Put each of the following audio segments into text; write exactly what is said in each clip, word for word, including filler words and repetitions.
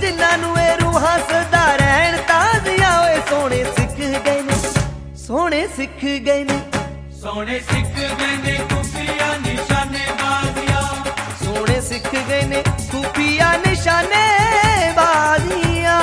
जिन्हां नूं ए रूहां सदा रहण ताज़ियां ओए सोहणे सिख गए ने सोहणे सिख गए ने सोहणे सिख गए ने खुफिया निशाने बाजियां सोहणे सिख गए ने खुफिया निशाने बाजियां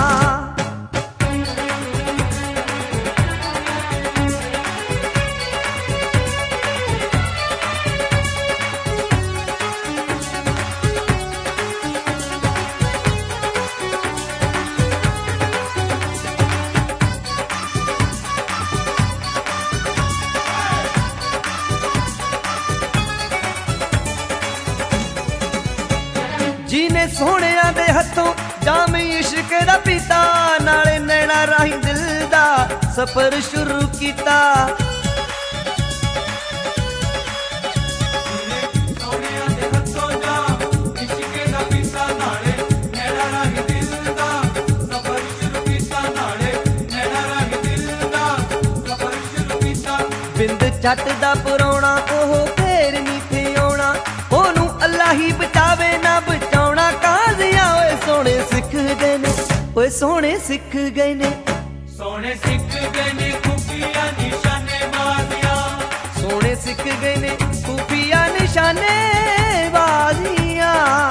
जिने सोहणिया दे हथों जाम इश्क दा पीता नाले नैना राही दिल दा सफर शुरू कीता सोहणिया दे हथों जाम इश्क दा पीता नाले नैना राही दिल दा सफर शुरू कीता नाले नैना राही दिल दा सफर शुरू कीता बिंद झट दा पुराणा ओह फेर नी थे आउणा ओनू अल्लाह ही बचावे ना बचाउणा काज़ियां ओए सोहणे सिख गए ने ओए सोहणे सिख गए ने सोहणे सिख गए ने खुफिया निशाने बाजियां सोहणे सिख गए ने खुफिया निशाने बाजियां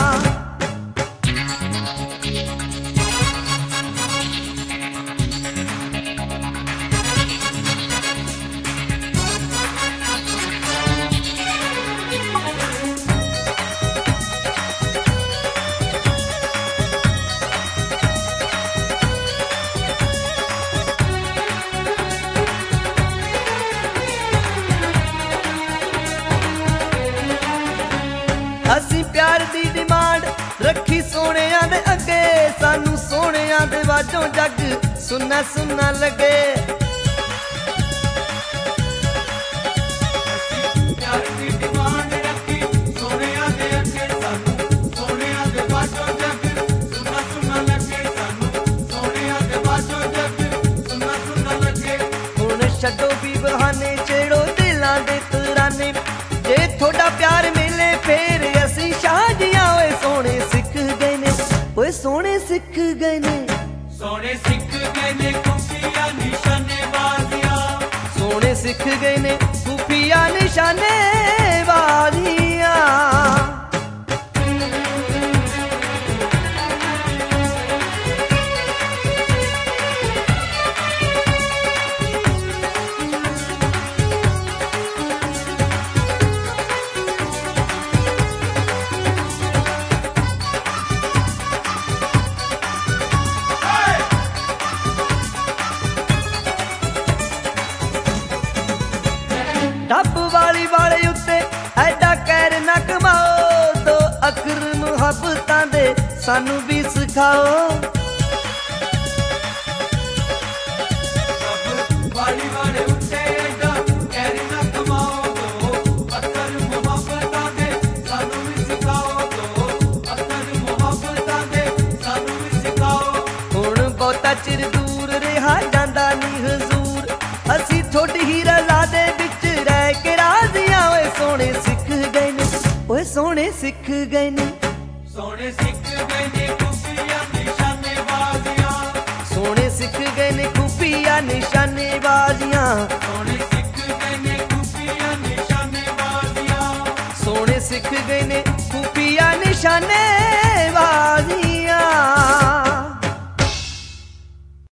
असी प्यार दी डिमांड रखी सोहणिया दे अगे सानू सोहणिया दे वाजों जग सुनना सुनना लगे प्यार दी डिमांड रखी सोहणिया दे अगे सानू सोहणिया दे वाजों जग सुनना सुनना लगे सानू सोहणिया दे वाजों जग सुनना सुनना लगे हुण छड्डो भी बहाने छेड़ो दिलां दे तराने जे थोड़ा प्यार मिले फिर असी शादियां ओए सोहणे सिख गए ने ओए सोहणे सिख गए ने सोहणे सिख गए ने खुफिया निशाने बाजियां सोहणे सिख गए ने खुफिया निशाने बाजियां डब वाली वाले उत्ते ऐडा कहर ना कमाओ दो अखर मुहब्बतां दे सानू भी सिखाओ वाली वाले उत्ते ऐडा कहर ना कमाओ दो अखर मुहब्बतां दे सानू भी सिखाओ दो अखर मुहब्बतां दे सानू भी सिखाओ हुण बहुता चिर दूर रहा जांदा नी हजूर असी थोड़ी ही रज़ा दे विच रह के राज़ियां ओए सोहणे सिख गए ने ओए सोहणे सिख गए ने सोहणे सिख गए ने खुफिया निशाने बाजियां सोहणे सिख गए ने खुफिया निशाने बाजियां सोहणे सिख गए ने खुफिया निशाने बाजियां सोहणे सिख गए ने